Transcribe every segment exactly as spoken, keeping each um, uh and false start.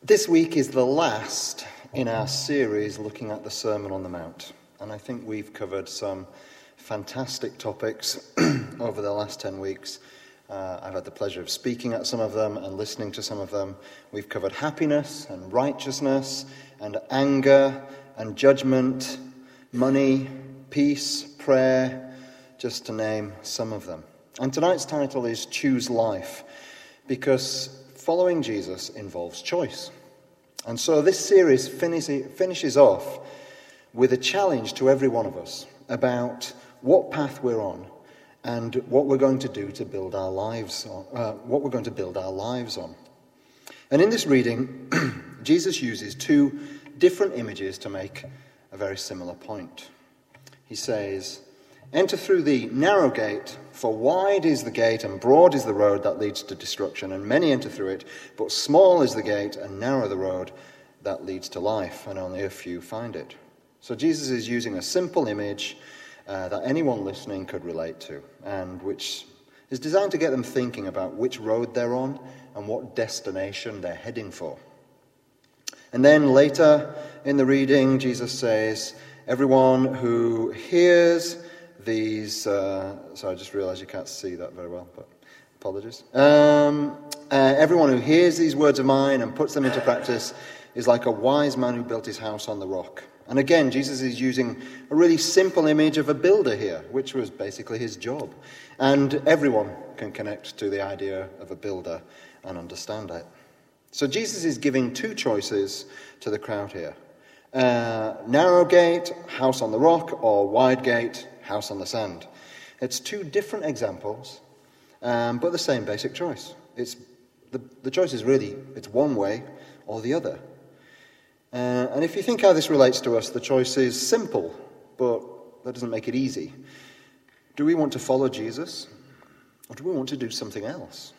This week is the last in our series looking at the Sermon on the Mount, and I think we've covered some fantastic topics over the last ten weeks. Uh, I've had the pleasure of speaking at some of them and listening to some of them. We've covered happiness and righteousness and anger and judgment, money, peace, prayer, just to name some of them. And tonight's title is Choose Life, because following Jesus involves choice. And so this series finishes off with a challenge to every one of us about what path we're on and what we're going to do to build our lives on, uh, what we're going to build our lives on. And in this reading, Jesus uses two different images to make a very similar point. He says, "Enter through the narrow gate, for wide is the gate and broad is the road that leads to destruction, and many enter through it, but small is the gate and narrow the road that leads to life, and only a few find it." So Jesus is using a simple image uh, that anyone listening could relate to, and which is designed to get them thinking about which road they're on and what destination they're heading for. And then later in the reading, Jesus says, everyone who hears these, uh, so I just realized you can't see that very well, but apologies. Um, uh, everyone who hears these words of mine and puts them into practice is like a wise man who built his house on the rock. And again, Jesus is using a really simple image of a builder here, which was basically his job. And everyone can connect to the idea of a builder and understand it. So Jesus is giving two choices to the crowd here. Uh, narrow gate, house on the rock, or wide gate, house on the sand. It's two different examples, um, but the same basic choice. It's the, the choice is really, it's one way or the other. Uh, and if you think how this relates to us, the choice is simple, but that doesn't make it easy. Do we want to follow Jesus, or do we want to do something else?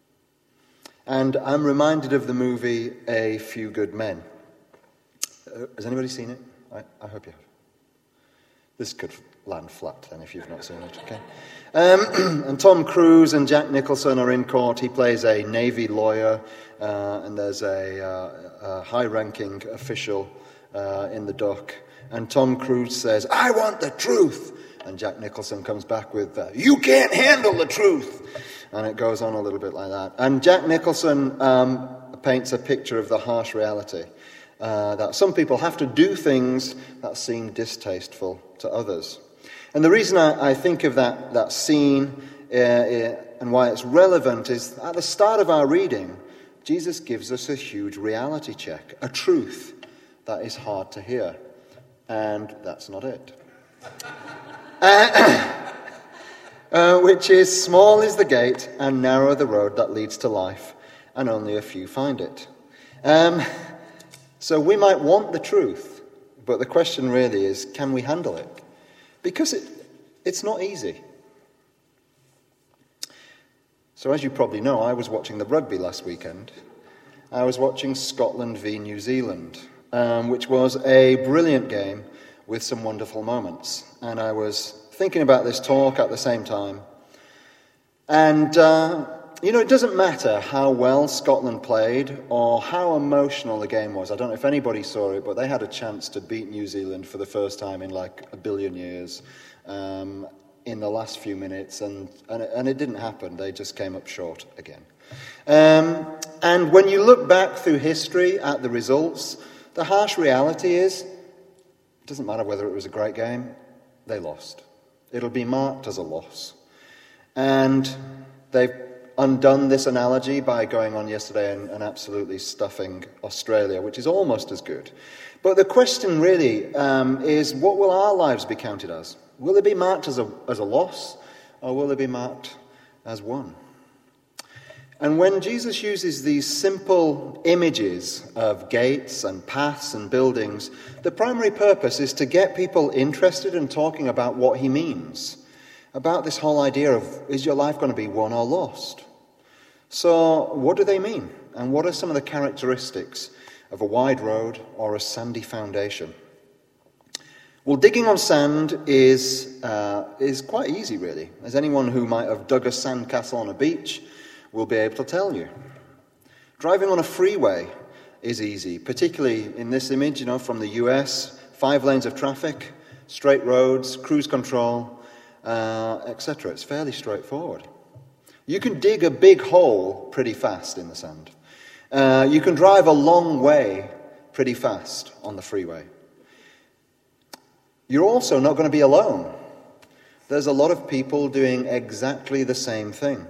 And I'm reminded of the movie A Few Good Men. Uh, has anybody seen it? I, I hope you have. This could land flat then if you've not seen it, okay? Um, and Tom Cruise and Jack Nicholson are in court. He plays a Navy lawyer, uh, and there's a, uh, a high-ranking official uh, in the dock. And Tom Cruise says, "I want the truth." And Jack Nicholson comes back with, uh, "You can't handle the truth." And it goes on a little bit like that. And Jack Nicholson um, paints a picture of the harsh reality. Uh, that some people have to do things that seem distasteful to others. And the reason I, I think of that, that scene uh, uh, and why it's relevant is at the start of our reading, Jesus gives us a huge reality check, a truth that is hard to hear. And that's not it. uh, uh, which is, small is the gate and narrow the road that leads to life, and only a few find it. Um... So we might want the truth, but the question really is, can we handle it? Because it, it's not easy. So as you probably know, I was watching the rugby last weekend. I was watching Scotland v New Zealand, um, which was a brilliant game with some wonderful moments. And I was thinking about this talk at the same time. And... Uh, You know, it doesn't matter how well Scotland played or how emotional the game was. I don't know if anybody saw it, but they had a chance to beat New Zealand for the first time in like a billion years um, in the last few minutes, and, and, it, and it didn't happen. They just came up short again. Um, and when you look back through history at the results, the harsh reality is, it doesn't matter whether it was a great game, they lost. It'll be marked as a loss. And they've undone this analogy by going on yesterday and, and absolutely stuffing Australia, which is almost as good. But the question really um, is, what will our lives be counted as? Will it be marked as a, as a loss, or will it be marked as one? And when Jesus uses these simple images of gates and paths and buildings, the primary purpose is to get people interested in talking about what he means, about this whole idea of, is your life going to be won or lost? So what do they mean? And what are some of the characteristics of a wide road or a sandy foundation? Well, digging on sand is uh, is quite easy, really. As anyone who might have dug a sandcastle on a beach will be able to tell you. Driving on a freeway is easy, particularly in this image, you know, from the U S, five lanes of traffic, straight roads, cruise control, uh, et cetera. It's fairly straightforward. You can dig a big hole pretty fast in the sand. Uh, you can drive a long way pretty fast on the freeway. You're also not going to be alone. There's a lot of people doing exactly the same thing.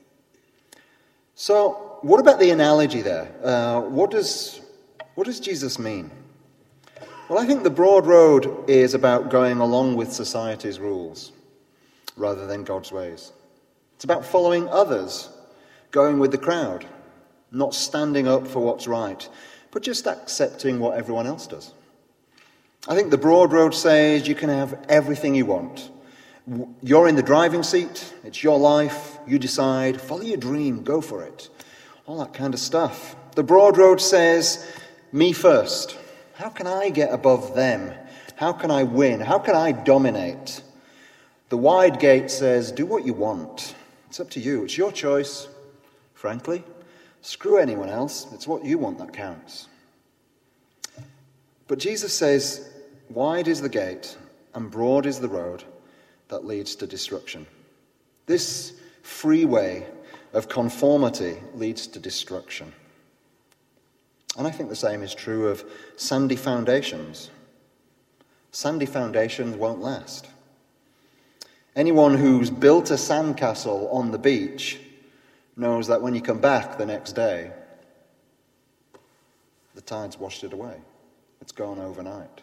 So, what about the analogy there? Uh, what does what does Jesus mean? Well, I think the broad road is about going along with society's rules rather than God's ways. It's about following others, going with the crowd, not standing up for what's right, but just accepting what everyone else does. I think the broad road says you can have everything you want. You're in the driving seat, it's your life, you decide, follow your dream, go for it. All that kind of stuff. The broad road says, me first. How can I get above them? How can I win? How can I dominate? The wide gate says, do what you want. It's up to you. It's your choice, frankly. Screw anyone else. It's what you want that counts. But Jesus says, wide is the gate and broad is the road that leads to destruction. This freeway of conformity leads to destruction. And I think the same is true of sandy foundations. Sandy foundations won't last. Anyone who's built a sandcastle on the beach knows that when you come back the next day, the tide's washed it away. It's gone overnight.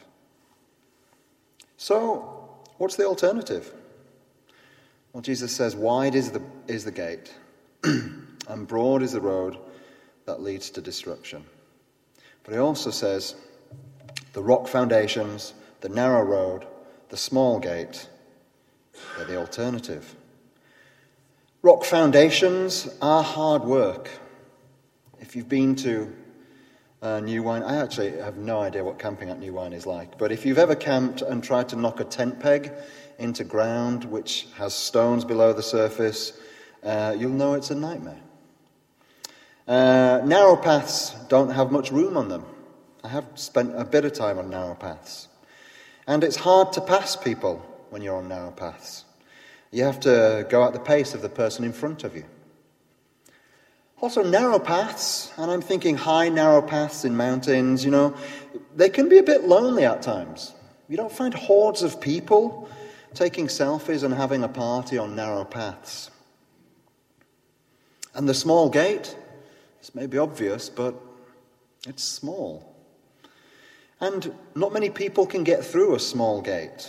So, what's the alternative? Well, Jesus says, wide is the, is the gate, and broad is the road that leads to destruction. But he also says, the rock foundations, the narrow road, the small gate, they're the alternative. Rock foundations are hard work. If you've been to uh, New Wine, I actually have no idea what camping at New Wine is like, but if you've ever camped and tried to knock a tent peg into ground which has stones below the surface, uh, you'll know it's a nightmare. Uh, narrow paths don't have much room on them. I have spent a bit of time on narrow paths. And it's hard to pass people when you're on narrow paths. You have to go at the pace of the person in front of you. Also, narrow paths, and I'm thinking high narrow paths in mountains, you know, they can be a bit lonely at times. You don't find hordes of people taking selfies and having a party on narrow paths. And the small gate, this may be obvious, but it's small. And not many people can get through a small gate.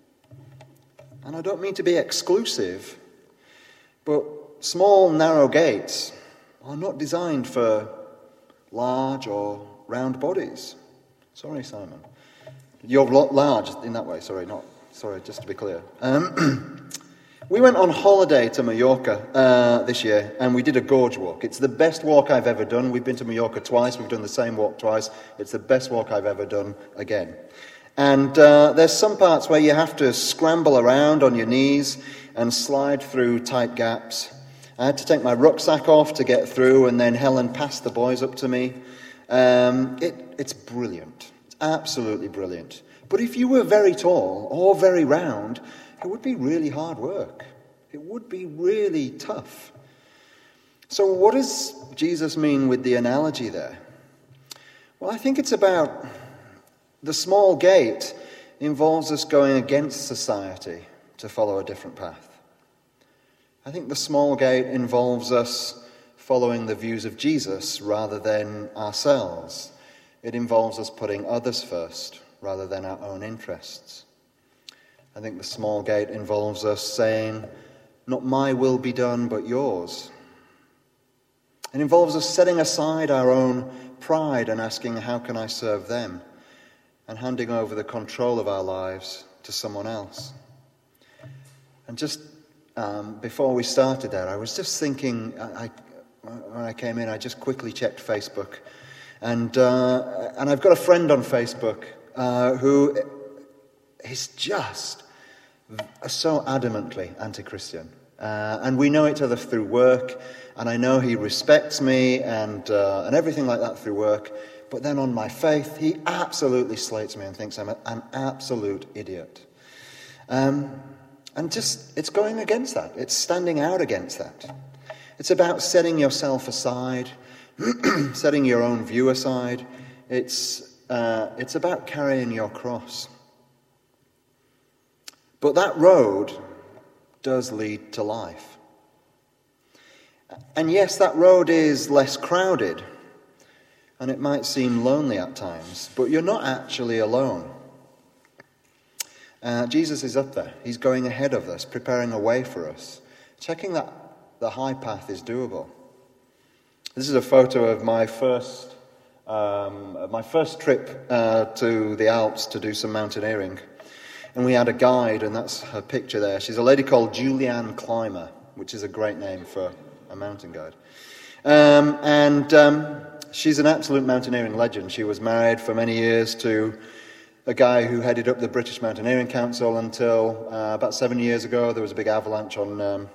And I don't mean to be exclusive, but small, narrow gates are not designed for large or round bodies. Sorry, Simon. You're large in that way, sorry, not, sorry, just to be clear. Um, we went on holiday to Mallorca uh, this year, and we did a gorge walk. It's the best walk I've ever done. We've been to Mallorca twice, we've done the same walk twice. It's the best walk I've ever done again. And uh, there's some parts where you have to scramble around on your knees and slide through tight gaps. I had to take my rucksack off to get through, and then Helen passed the boys up to me. Um, it, it's brilliant. It's absolutely brilliant. But if you were very tall or very round, it would be really hard work. It would be really tough. So what does Jesus mean with the analogy there? Well, I think it's about the small gate involves us going against society to follow a different path. I think the small gate involves us following the views of Jesus rather than ourselves. It involves us putting others first rather than our own interests. I think the small gate involves us saying, not my will be done, but yours. It involves us setting aside our own pride and asking, how can I serve them? And handing over the control of our lives to someone else. And just um, before we started there, I was just thinking, I, I, when I came in, I just quickly checked Facebook. And, uh, and I've got a friend on Facebook uh, who is just so adamantly anti-Christian. Uh, and we know each other through work, and I know he respects me and uh, and everything like that through work. But then on my faith, he absolutely slates me and thinks I'm a, an absolute idiot. Um, and just, it's going against that. It's standing out against that. It's about setting yourself aside, setting your own view aside. It's, uh, it's about carrying your cross. But that road does lead to life. And yes, that road is less crowded, and it might seem lonely at times, but you're not actually alone. Uh, Jesus is up there. He's going ahead of us, preparing a way for us, checking that the high path is doable. This is a photo of my first um, my first trip uh, to the Alps to do some mountaineering. And we had a guide, and that's her picture there. She's a lady called Julianne Clymer, which is a great name for a mountain guide. Um, and um, she's an absolute mountaineering legend. She was married for many years to a guy who headed up the British Mountaineering Council until uh, about seven years ago. There was a big avalanche on um,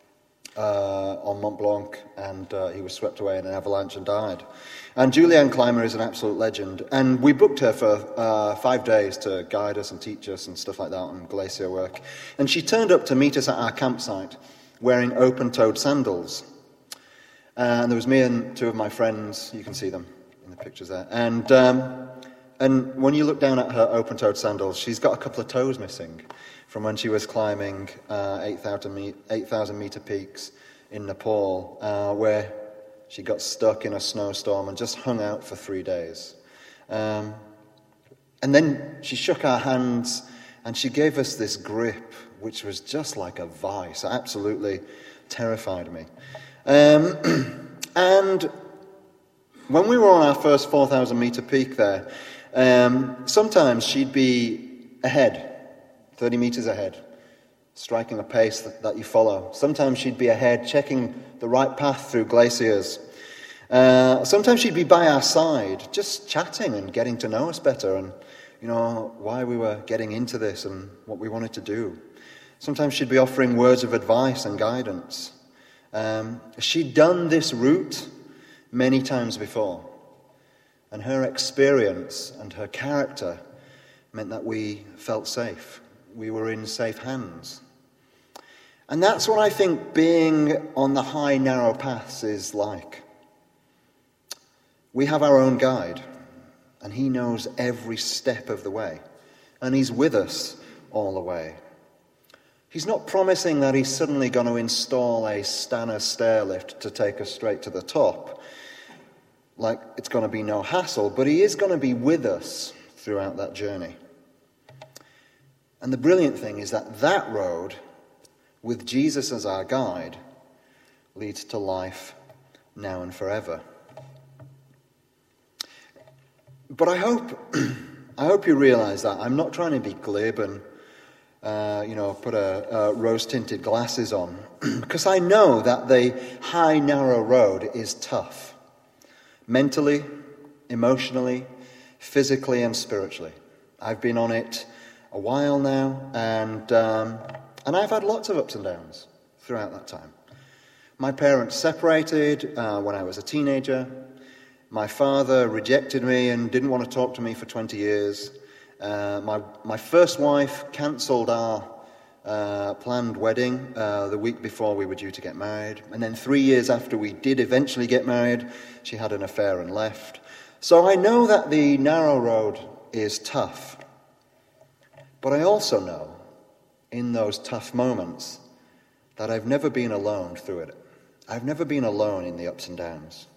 uh, on Mont Blanc, and uh, he was swept away in an avalanche and died. And Julianne Clymer is an absolute legend. And we booked her for uh, five days to guide us and teach us and stuff like that on glacier work. And she turned up to meet us at our campsite wearing open-toed sandals. Uh, and there was me and two of my friends. You can see them in the pictures there. And um, and when you look down at her open-toed sandals, she's got a couple of toes missing from when she was climbing uh, eight thousand meter peaks in Nepal, uh, where she got stuck in a snowstorm and just hung out for three days. Um, and then she shook our hands and she gave us this grip, which was just like a vice. It absolutely terrified me. Um, and when we were on our first four thousand meter peak there, um, sometimes she'd be ahead, thirty meters ahead, striking a pace that, that you follow. Sometimes she'd be ahead, checking the right path through glaciers. Uh, sometimes she'd be by our side, just chatting and getting to know us better, and you know why we were getting into this and what we wanted to do. Sometimes she'd be offering words of advice and guidance. Um, she'd done this route many times before, and her experience and her character meant that we felt safe. We were in safe hands. And that's what I think being on the high, narrow paths is like. We have our own guide, and he knows every step of the way, and he's with us all the way. He's not promising that he's suddenly going to install a Stannah stair lift to take us straight to the top, like it's going to be no hassle, but he is going to be with us throughout that journey. And the brilliant thing is that that road, with Jesus as our guide, leads to life now and forever. But I hope, I hope you realize that I'm not trying to be glib and, uh, you know, put a, a rose-tinted glasses on, because I know that the high, narrow road is tough, mentally, emotionally, physically, and spiritually. I've been on it a while now, and um, and I've had lots of ups and downs throughout that time. My parents separated uh, when I was a teenager. My father rejected me and didn't want to talk to me for twenty years. Uh, my my first wife cancelled our uh, planned wedding uh, the week before we were due to get married. And then three years after we did eventually get married, she had an affair and left. So I know that the narrow road is tough. But I also know, in those tough moments, that I've never been alone through it. I've never been alone in the ups and downs.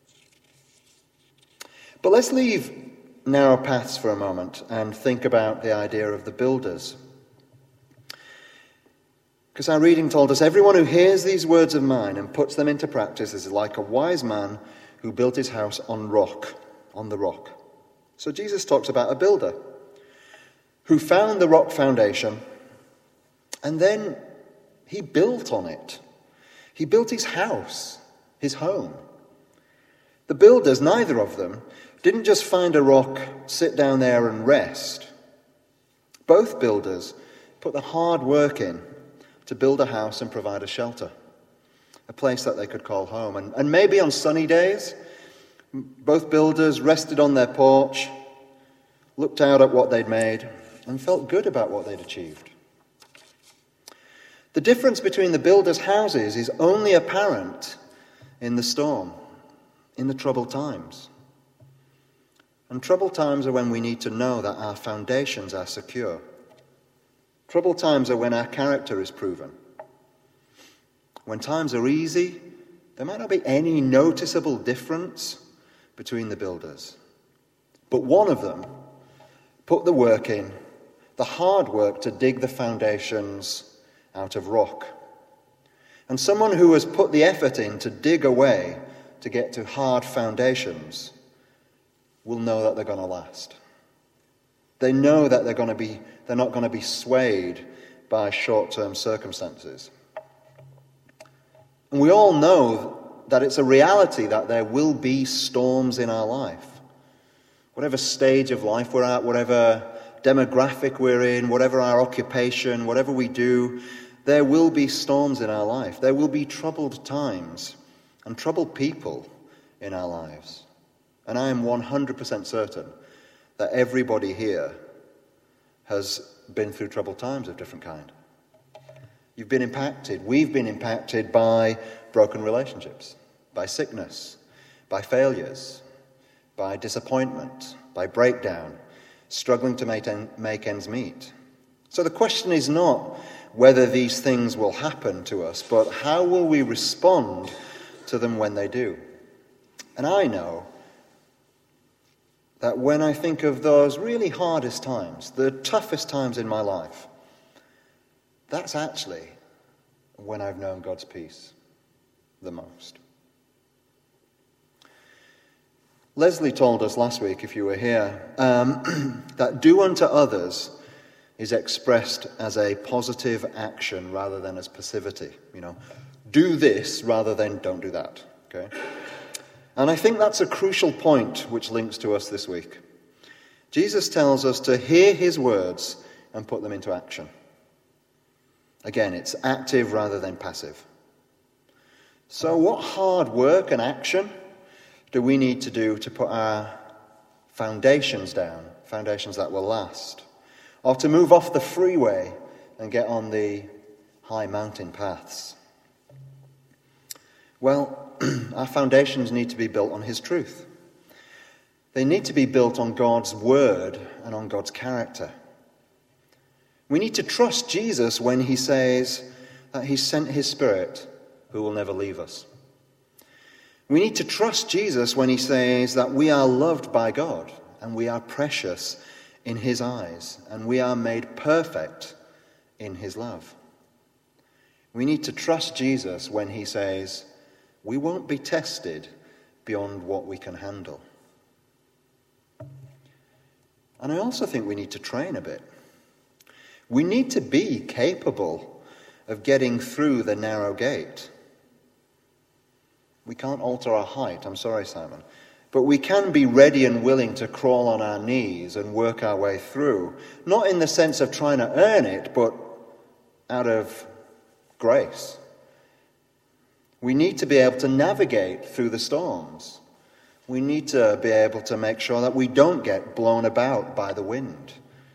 But let's leave narrow paths for a moment and think about the idea of the builders. Because our reading told us, everyone who hears these words of mine and puts them into practice is like a wise man who built his house on rock, on the rock. So Jesus talks about a builder who found the rock foundation, and then he built on it. He built his house, his home. The builders, neither of them, didn't just find a rock, sit down there and rest. Both builders put the hard work in to build a house and provide a shelter, a place that they could call home. And, and maybe on sunny days, Both builders rested on their porch, looked out at what they'd made, and felt good about what they'd achieved. The difference between the builders' houses is only apparent in the storm, in the troubled times. And troubled times are when we need to know that our foundations are secure. Troubled times are when our character is proven. When times are easy, there might not be any noticeable difference between the builders. But one of them put the work in, the hard work to dig the foundations out of rock. And someone who has put the effort in to dig away to get to hard foundations will know that they're going to last. They know that they're going to be, they're not going to be swayed by short-term circumstances. And we all know that it's a reality that there will be storms in our life. Whatever stage of life we're at, whatever demographic we're in, whatever our occupation, whatever we do, there will be storms in our life. There will be troubled times and troubled people in our lives. And I am one hundred percent certain that everybody here has been through troubled times of different kind. You've been impacted. We've been impacted by broken relationships, by sickness, by failures, by disappointment, by breakdown, struggling to make, en- make ends meet. So the question is not whether these things will happen to us, but how will we respond to them when they do? And I know that when I think of those really hardest times, the toughest times in my life, that's actually when I've known God's peace the most. Leslie told us last week, if you were here, um, that do unto others is expressed as a positive action rather than as passivity. You know, do this rather than don't do that. Okay? And I think that's a crucial point which links to us this week. Jesus tells us to hear his words and put them into action. Again, it's active rather than passive. So what hard work and action do we need to do to put our foundations down, foundations that will last? Or to move off the freeway and get on the high mountain paths? Well, our foundations need to be built on his truth. They need to be built on God's word and on God's character. We need to trust Jesus when he says that he sent his Spirit who will never leave us. We need to trust Jesus when he says that we are loved by God and we are precious in his eyes and we are made perfect in his love. We need to trust Jesus when he says we won't be tested beyond what we can handle. And I also think we need to train a bit. We need to be capable of getting through the narrow gate. We can't alter our height, I'm sorry, Simon. But we can be ready and willing to crawl on our knees and work our way through. Not in the sense of trying to earn it, but out of grace. We need to be able to navigate through the storms. We need to be able to make sure that we don't get blown about by the wind.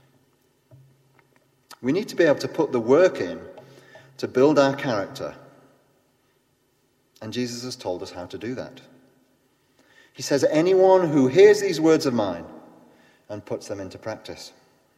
We need to be able to put the work in to build our character. And Jesus has told us how to do that. He says, anyone who hears these words of mine and puts them into practice.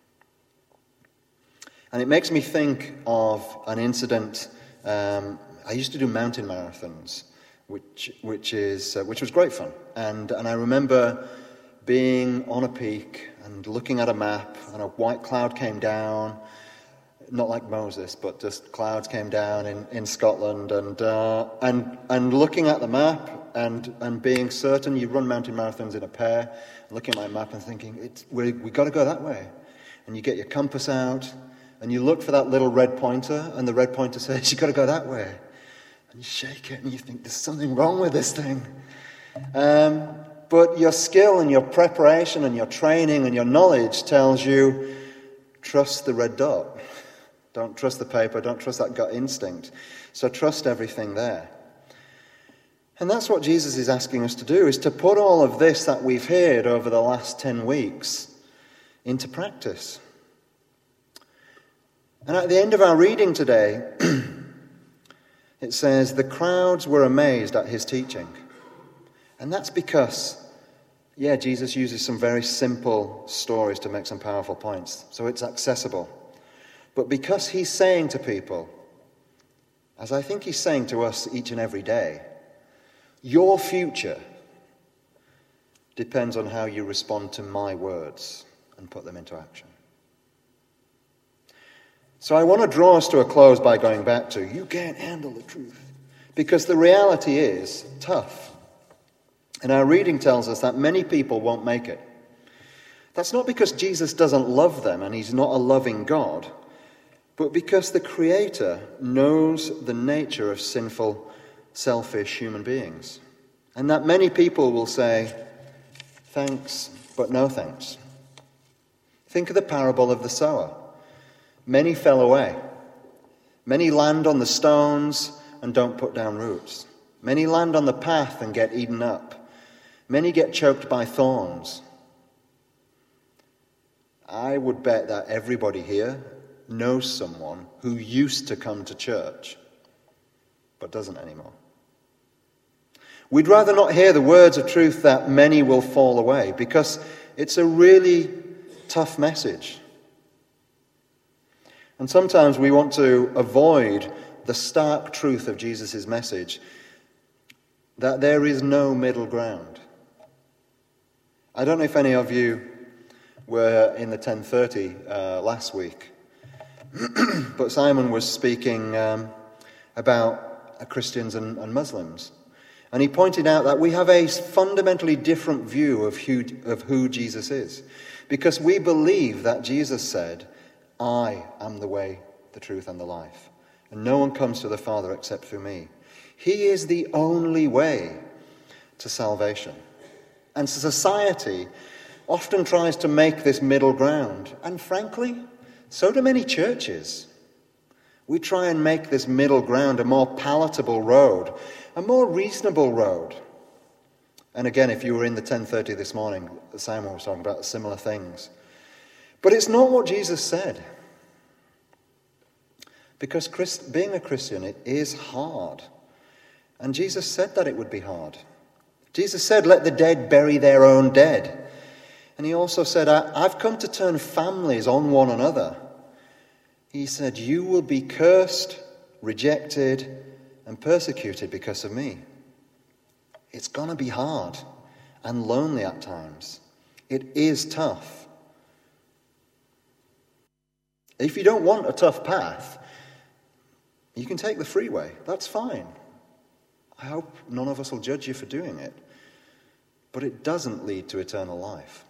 And it makes me think of an incident. Um, I used to do mountain marathons, which which is uh, which was great fun. And and I remember being on a peak and looking at a map, and a white cloud came down. Not like Moses, but just clouds came down in, in Scotland, and uh, and and looking at the map and and being certain. You run mountain marathons in a pair, looking at my map and thinking, it's we we got to go that way, and you get your compass out and you look for that little red pointer, and the red pointer says you got to go that way, and you shake it and you think there's something wrong with this thing. Um, but your skill and your preparation and your training and your knowledge tells you trust the red dot. Don't trust the paper, don't trust that gut instinct. So trust everything there. And that's what Jesus is asking us to do, is to put all of this that we've heard over the last ten weeks into practice. And at the end of our reading today, it says, the crowds were amazed at his teaching. And that's because, yeah, Jesus uses some very simple stories to make some powerful points, so it's accessible. But because he's saying to people, as I think he's saying to us each and every day, your future depends on how you respond to my words and put them into action. So I want to draw us to a close by going back to, you can't handle the truth. Because the reality is tough. And our reading tells us that many people won't make it. That's not because Jesus doesn't love them and he's not a loving God, but because the Creator knows the nature of sinful, selfish human beings. And that many people will say, thanks, but no thanks. Think of the parable of the sower. Many fell away. Many land on the stones and don't put down roots. Many land on the path and get eaten up. Many get choked by thorns. I would bet that everybody here knows someone who used to come to church, but doesn't anymore. We'd rather not hear the words of truth that many will fall away, because it's a really tough message. And sometimes we want to avoid the stark truth of Jesus' message, that there is no middle ground. I don't know if any of you were in the ten thirty uh, last week, but Simon was speaking um, about uh, Christians and, and Muslims. And he pointed out that we have a fundamentally different view of who, of who Jesus is. Because we believe that Jesus said, I am the way, the truth, and the life. And no one comes to the Father except through me. He is the only way to salvation. And society often tries to make this middle ground. And frankly, so do many churches. We try and make this middle ground a more palatable road, a more reasonable road. And again, if you were in the ten thirty this morning, Simon was talking about similar things. But it's not what Jesus said. Because Christ, being a Christian, it is hard. And Jesus said that it would be hard. Jesus said, let the dead bury their own dead. And he also said, I've come to turn families on one another. He said, you will be cursed, rejected, and persecuted because of me. It's going to be hard and lonely at times. It is tough. If you don't want a tough path, you can take the freeway. That's fine. I hope none of us will judge you for doing it. But it doesn't lead to eternal life.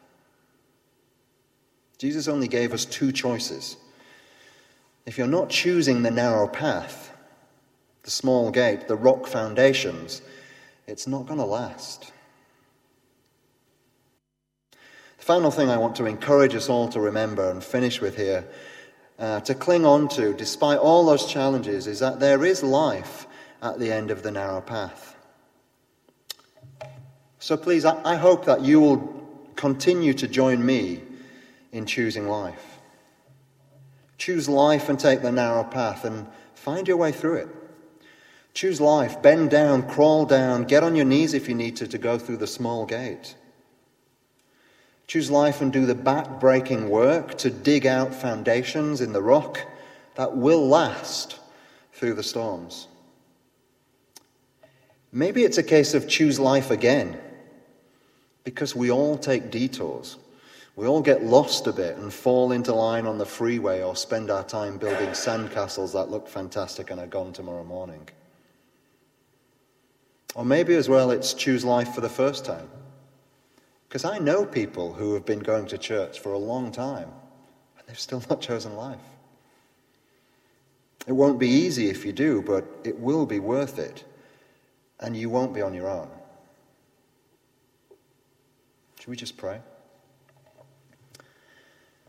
Jesus only gave us two choices. If you're not choosing the narrow path, the small gate, the rock foundations, it's not going to last. The final thing I want to encourage us all to remember and finish with here, uh, to cling on to, despite all those challenges, is that there is life at the end of the narrow path. So please, I, I hope that you will continue to join me in choosing life. Choose life and take the narrow path and find your way through it. Choose life, bend down, crawl down, get on your knees if you need to to go through the small gate. Choose life and do the back-breaking work to dig out foundations in the rock that will last through the storms. Maybe it's a case of choose life again, because we all take detours. We all get lost a bit and fall into line on the freeway or spend our time building sandcastles that look fantastic and are gone tomorrow morning. Or maybe as well it's choose life for the first time. Because I know people who have been going to church for a long time and they've still not chosen life. It won't be easy if you do, but it will be worth it. And you won't be on your own. Should we just pray?